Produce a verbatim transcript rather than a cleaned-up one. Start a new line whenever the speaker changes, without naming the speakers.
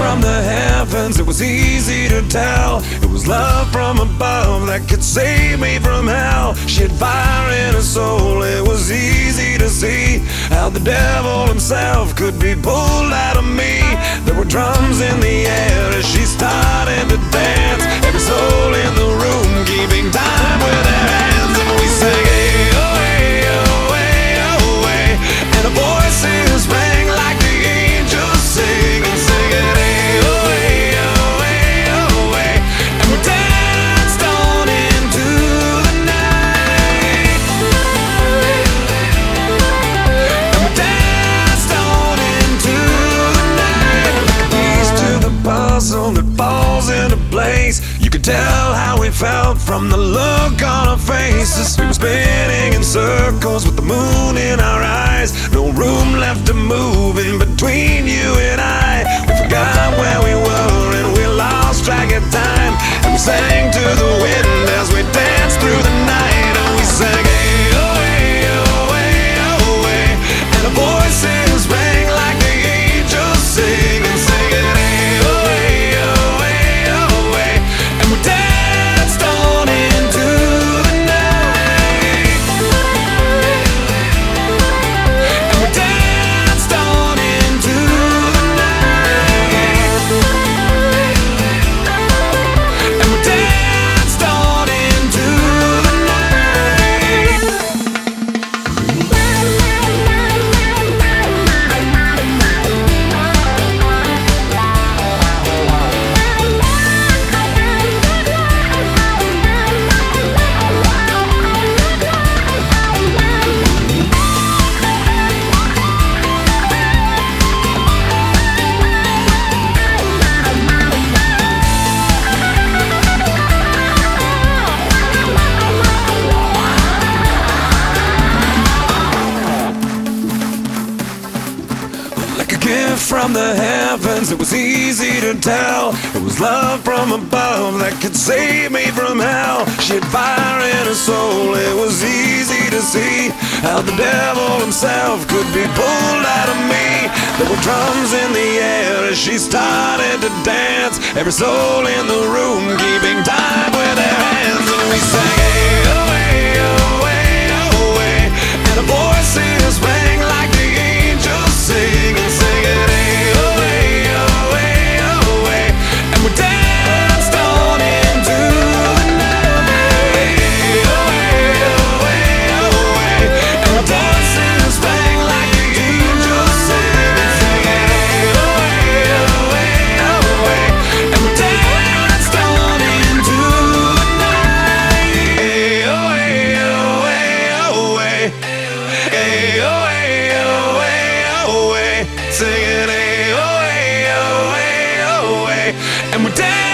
from the heavens, it was easy to tell. It was love from above that could save me from hell. She had fire in her soul, it was easy to see how the devil himself could be pulled out of me. There were drums in the air as she started to dance. Every soul in the room keeping time with their hands. And we sang, hey, oh, hey, oh, hey, oh, hey. And our voices rang like the angels sing and sing it, hey, oh, hey, oh, hey, oh, hey. And we danced on into the night. And we danced on into the night. Like a piece to the puzzle that falls into place. You could tell how we felt from the look on our faces. We were spinning in circles with the moon in our eyes. No room left to move in between you and I. We forgot where we were and we lost track of time. And we sang to the wind as we danced through the night. And we sang, hey, oh, hey, oh, hey, oh, hey. And our voices rang like the angels sing and sing it, hey, oh, hey, oh, hey, oh, hey. And we danced on into the night. And we danced on into the night. And we danced on into the night. Like a gift from the heavens, it was easy to tell. It was love from above that could save me from hell. She had fire in her soul, it was easy to see how the devil himself could be pulled out of me. There were drums in the air as she started to dance. Every soul in the room keeping time with their hands. And we sang, hey, oh, hey, oh, hey, oh, hey. And our voices rang like the angels sing and sing it, hey, oh, hey, oh, hey, oh, hey. And we danced on into the night, hey, oh, hey, oh, hey, oh, hey. And our voices rang like the angels sing and sing it, hey, oh, hey, oh, hey, oh, hey. And we danced on into the night, hey, oh, hey, oh, hey, oh, hey. Hey, oh, hey, oh, hey, oh, hey. Singing, hey, oh, hey, oh, hey, oh, hey. And we're dancing.